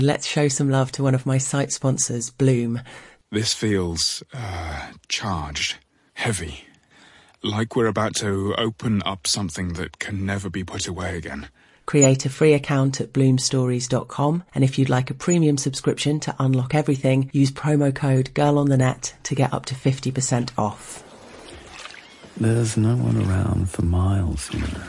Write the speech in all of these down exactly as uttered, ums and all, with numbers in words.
Let's show some love to one of my site sponsors, Bloom. This feels, uh, charged, heavy. Like we're about to open up something that can never be put away again. Create a free account at bloom stories dot com, and if you'd like a premium subscription to unlock everything, use promo code GIRLONTHENET to get up to fifty percent off. There's no one around for miles, you know.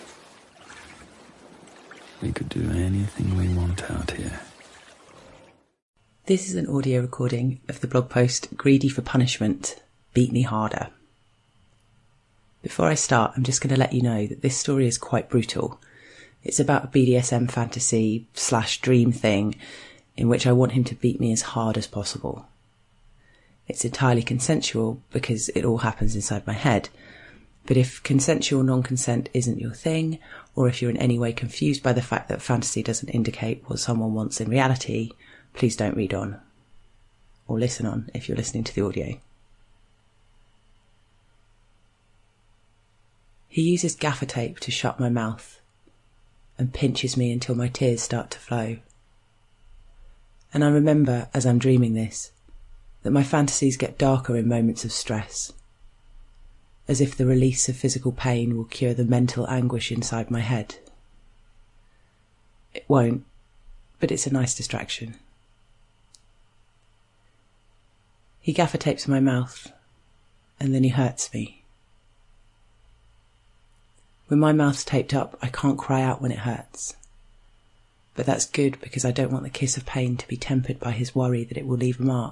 We could do anything we want out here. This is an audio recording of the blog post Greedy for Punishment, Beat Me Harder. Before I start, I'm just going to let you know that this story is quite brutal. It's about a B D S M fantasy slash dream thing in which I want him to beat me as hard as possible. It's entirely consensual because it all happens inside my head. But if consensual non-consent isn't your thing, or if you're in any way confused by the fact that fantasy doesn't indicate what someone wants in reality, please don't read on. Or listen on if you're listening to the audio. He uses gaffer tape to shut my mouth and pinches me until my tears start to flow. And I remember, as I'm dreaming this, that my fantasies get darker in moments of stress, as if the release of physical pain will cure the mental anguish inside my head. It won't, but it's a nice distraction. He gaffer tapes my mouth, and then he hurts me. When my mouth's taped up, I can't cry out when it hurts. But that's good because I don't want the kiss of pain to be tempered by his worry that it will leave a mark.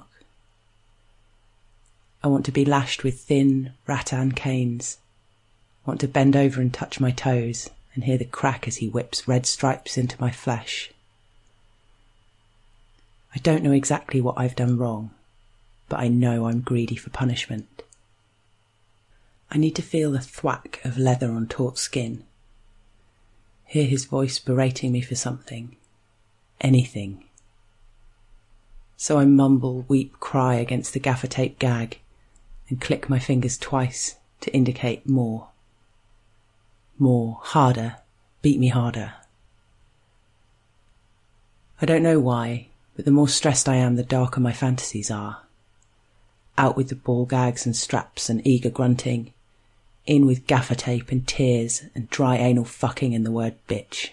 I want to be lashed with thin rattan canes. I want to bend over and touch my toes and hear the crack as he whips red stripes into my flesh. I don't know exactly what I've done wrong, but I know I'm greedy for punishment. I need to feel the thwack of leather on taut skin. Hear his voice berating me for something. Anything. So I mumble, weep, cry against the gaffer tape gag and click my fingers twice to indicate more. More, harder, beat me harder. I don't know why, but the more stressed I am, the darker my fantasies are. Out with the ball gags and straps and eager grunting. In with gaffer tape and tears and dry anal fucking and the word bitch.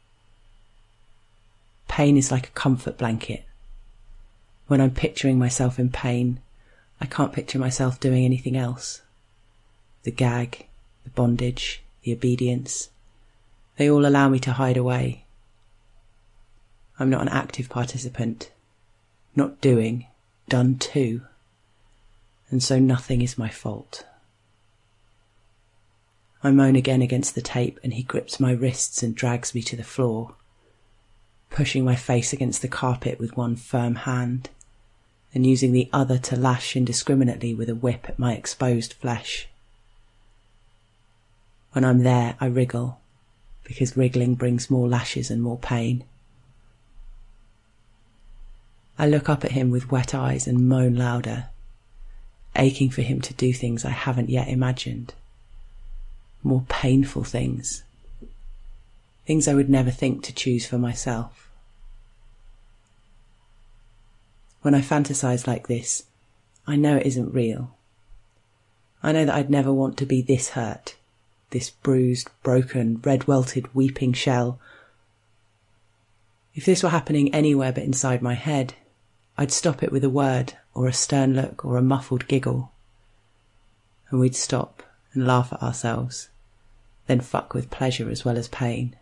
Pain is like a comfort blanket. When I'm picturing myself in pain, I can't picture myself doing anything else. The gag, the bondage, the obedience, they all allow me to hide away. I'm not an active participant, not doing, done to, and so nothing is my fault. I moan again against the tape and he grips my wrists and drags me to the floor, pushing my face against the carpet with one firm hand and using the other to lash indiscriminately with a whip at my exposed flesh. When I'm there, I wriggle, because wriggling brings more lashes and more pain. I look up at him with wet eyes and moan louder, aching for him to do things I haven't yet imagined. More painful things. Things I would never think to choose for myself. When I fantasize like this, I know it isn't real. I know that I'd never want to be this hurt, this bruised, broken, red-welted, weeping shell. If this were happening anywhere but inside my head, I'd stop it with a word, or a stern look, or a muffled giggle. And we'd stop and laugh at ourselves, then fuck with pleasure as well as pain.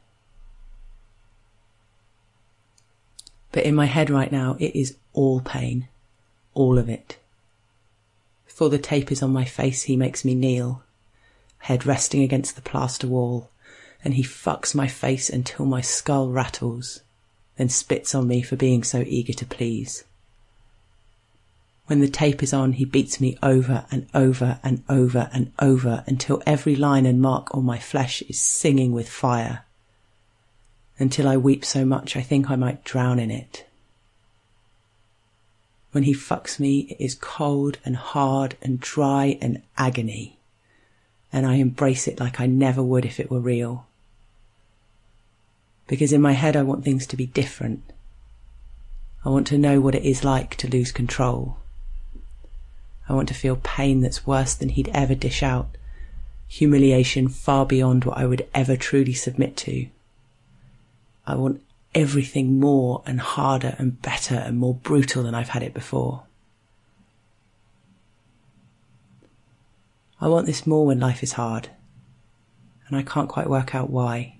But in my head right now, it is all pain. All of it. Before the tape is on my face, he makes me kneel, head resting against the plaster wall, and he fucks my face until my skull rattles, then spits on me for being so eager to please. When the tape is on, he beats me over and over and over and over until every line and mark on my flesh is singing with fire. Until I weep so much I think I might drown in it. When he fucks me, it is cold and hard and dry and agony, and I embrace it like I never would if it were real. Because in my head I want things to be different. I want to know what it is like to lose control. I want to feel pain that's worse than he'd ever dish out, humiliation far beyond what I would ever truly submit to. I want everything more and harder and better and more brutal than I've had it before. I want this more when life is hard, and I can't quite work out why.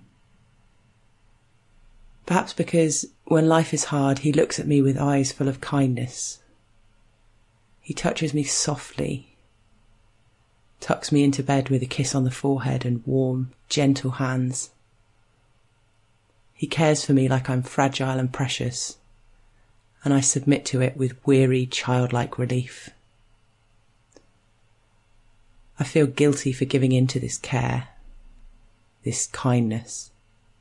Perhaps because when life is hard, he looks at me with eyes full of kindness. He touches me softly, tucks me into bed with a kiss on the forehead and warm, gentle hands. He cares for me like I'm fragile and precious, and I submit to it with weary, childlike relief. I feel guilty for giving in to this care, this kindness.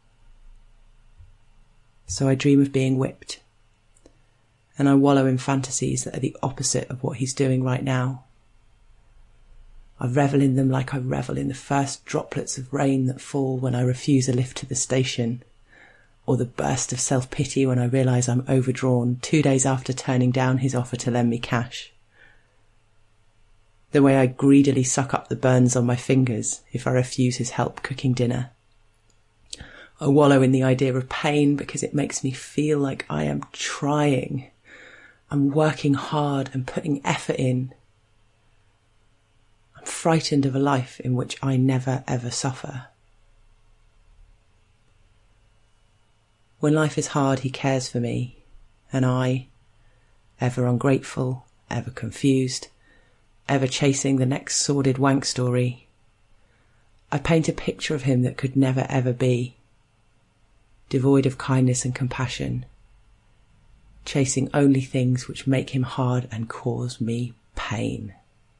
So I dream of being whipped, and I wallow in fantasies that are the opposite of what he's doing right now. I revel in them like I revel in the first droplets of rain that fall when I refuse a lift to the station, or the burst of self-pity when I realise I'm overdrawn two days after turning down his offer to lend me cash. The way I greedily suck up the burns on my fingers if I refuse his help cooking dinner. I wallow in the idea of pain because it makes me feel like I am trying. I'm working hard and putting effort in. I'm frightened of a life in which I never ever suffer. When life is hard, he cares for me, and I, ever ungrateful, ever confused, ever chasing the next sordid wank story, I paint a picture of him that could never ever be, devoid of kindness and compassion, chasing only things which make him hard and cause me pain.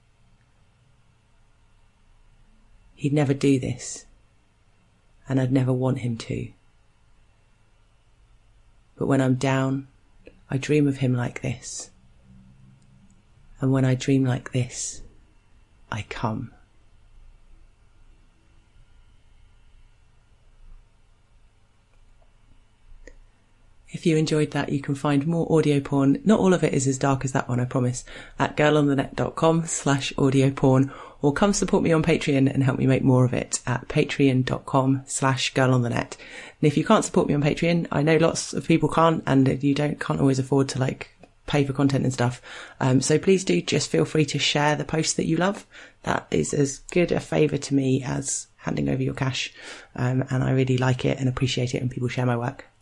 He'd never do this, and I'd never want him to. But when I'm down, I dream of him like this. And when I dream like this, I come. If you enjoyed that, you can find more audio porn. Not all of it is as dark as that one, I promise, at girlonthenet.com slash audio porn, or come support me on Patreon and help me make more of it at patreon.com slash girlonthenet. And if you can't support me on Patreon, I know lots of people can't, and you don't can't always afford to like pay for content and stuff. Um, so please do just feel free to share the posts that you love. That is as good a favour to me as handing over your cash. Um, and I really like it and appreciate it when people share my work.